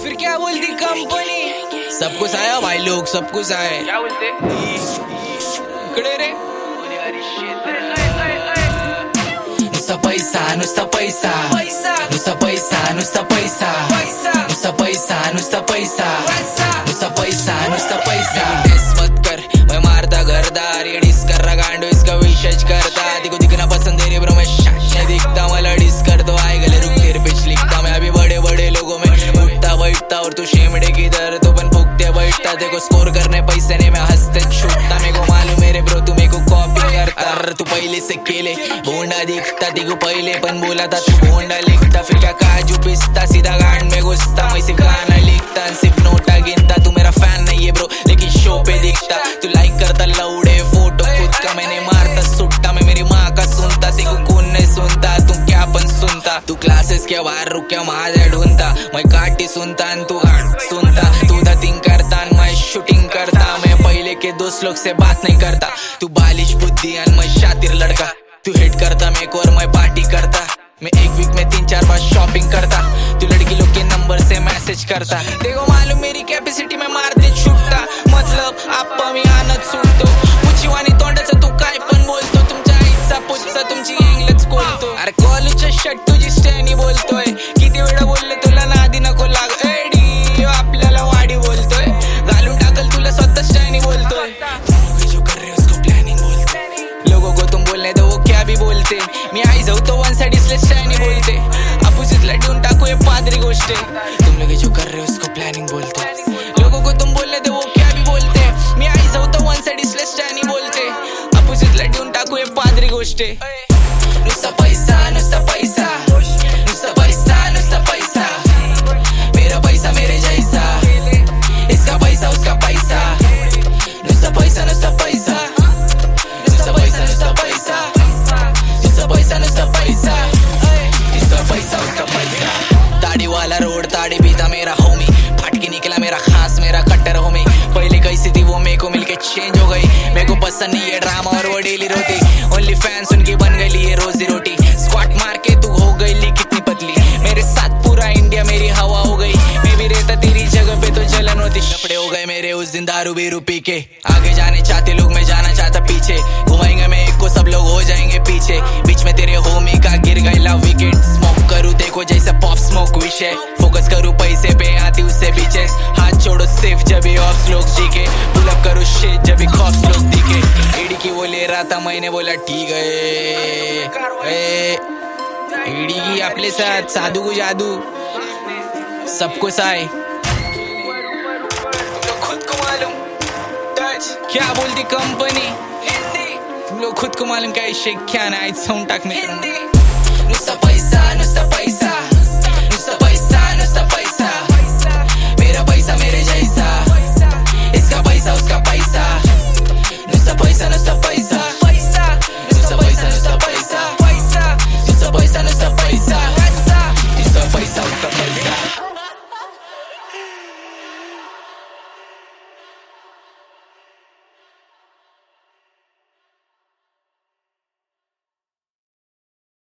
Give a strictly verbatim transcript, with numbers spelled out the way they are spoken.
फिर क्या बोलती कंपनी? सब कुछ आया भाई लोग, सब कुछ आए। क्या बोलते? इकडे रे नुसता पैसा नुसता पैसा नुसता पैसा नुसता पैसा नुसता पैसा नुसता पैसा नुसता पैसा नुसता पैसा टेस मत कर, मैं मारता घरदार, ये डिस कर रहा गांडो, इसका विशेष करता। देखो दिखना पसंद है रे ब्रो, मैं शान दिखता, मला डिस कर दो आए गले रुक तेरे पिच लिखता। मैं अभी बड़े बड़े लोगों में उठता बैठता और तू शेमड़े किधर, तो बन फूकते बैठता। देखो स्कोर करने पैसे नहीं, मैं हंसते छूटता। मेरे को मालूम मेरे ब्रो तू मेरे को कॉपी करता। तू पहले से केले भोंडा दिखता, देखो पहले पन बोला था तू भोंडा लिखता। फिर क्या काजू पिस्ता, सीधा गांड में घुसता। मैं सिर्फ गाना लिखता, सिर्फ नोटा गिनता। तू मेरा फैन नहीं है ब्रो, लेकिन शो पे दिखता। तू लाइक करता लौड़े फोटो खुद का, मैंने मारता सुट्टा। मैं मेरी माँ का सुनता, तेको कौन नहीं सुनता, तू क्या पन सुनता। तू क्लासेस के बाहर रुक के माझे ढूंढता, मैं काटी सुनता तू सुनता। तू धतिंग करता मैं शूटिंग करता। मैं पहले के दोस्त लोग से बात नहीं करता। तू बालिश बुद्धि मैं शातिर लड़का। तू हिट करता मेरे को और मैं पार्टी करता। मैं एक वीक में तीन चार बार शॉपिंग करता। तू लड़की लोग के नंबर से मैसेज करता। देखो मालूम मेरी कैपेसिटी में मारते छुटता, मतलब आप मी आणत सुटतो। मुचीवानी तोंडाचं तू काय पण बोलतो, तुमच्या आईचा पुच्चा तुमची इंग्लिश बोलतो। अरे कॉलेजच्या शर्ट तुझी स्टॅनी बोलतोय, किती वेळा बोलले तुला नादी नको लाग। एडी आपल्याला वाडी बोलतोय, घालून टाकल तुला स्वतः स्टॅनी बोलतोय। जो कर रहे उसको प्लानिंग बोलते, लोगों को तुम बोलने दो वो क्या भी बोलते। मी आई जाऊ तो वन साइड इसलिए स्टॅनी बोलते, अपोजिटला देऊन टाकू ये पादरी गोष्ट। तुम लोग जो कर रहे हो उसको प्लानिंग बोलते, लोगों को तुम बोलने दो वो क्या भी बोलते। मी आई जाऊ तो वन साइड इसलिए स्टॅनी बोलते, अपोजिटला देऊन टाकू ये पादरी गोष्ट। नुसता पैसा नुसता पैसा नुसता पैसा नुसता पैसा, मेरा पैसा मेरे जैसा, इसका पैसा उसका पैसा। नुसता पैसा नुसता पैसा नुसता पैसा नुसता पैसा नुसता पैसा नुसता पैसा, इसका पैसा उसका पैसा। दाढ़ी वाला रोड ताड़ी पीता मेरा होमी, फट के निकला मेरा खास मेरा कट्टर होमी। पहले कैसी थी वो मेरे को मिलके चेंज हो गई। मेरे को पसंद नहीं है ड्रामा और वो डेली रोटी, ओनली फैंस उनकी बन गई ये रोजी रोटी। स्क्वाट मार के तू हो गई ली कितनी पतली, मेरे साथ पूरा इंडिया मेरी हवा हो गई। मैं भी रहता तेरी जगह पे तो जलन होती। कपड़े हो गए मेरे उस दिन दारू बीरू पी के, आगे जाने चाहते लोग मैं जाना चाहता पीछे। घुमाएंगे मैं एक को सब लोग हो जाएंगे पीछे, बीच में तेरे होमी का गिर गई लव विकेट। स्मोक करूँ देखो जैसे पॉप स्मोक विषय, फोकस करूँ पैसे पे आती उससे पीछे। हाथ छोड़ो सेफ जब भी ऑफ्स लोग दिखे, पुल अप करूँ शेट जब भी खौफ लोग दिखे। एडी की वो ले रहा था मैंने बोला ठीक है। एडी की अपने साथ साधु को जादू सबको साए, खुद को मालूम क्या बोलती कंपनी। तुम लोग खुद को मालूम क्या शेख क्या ना साउंड टाक में।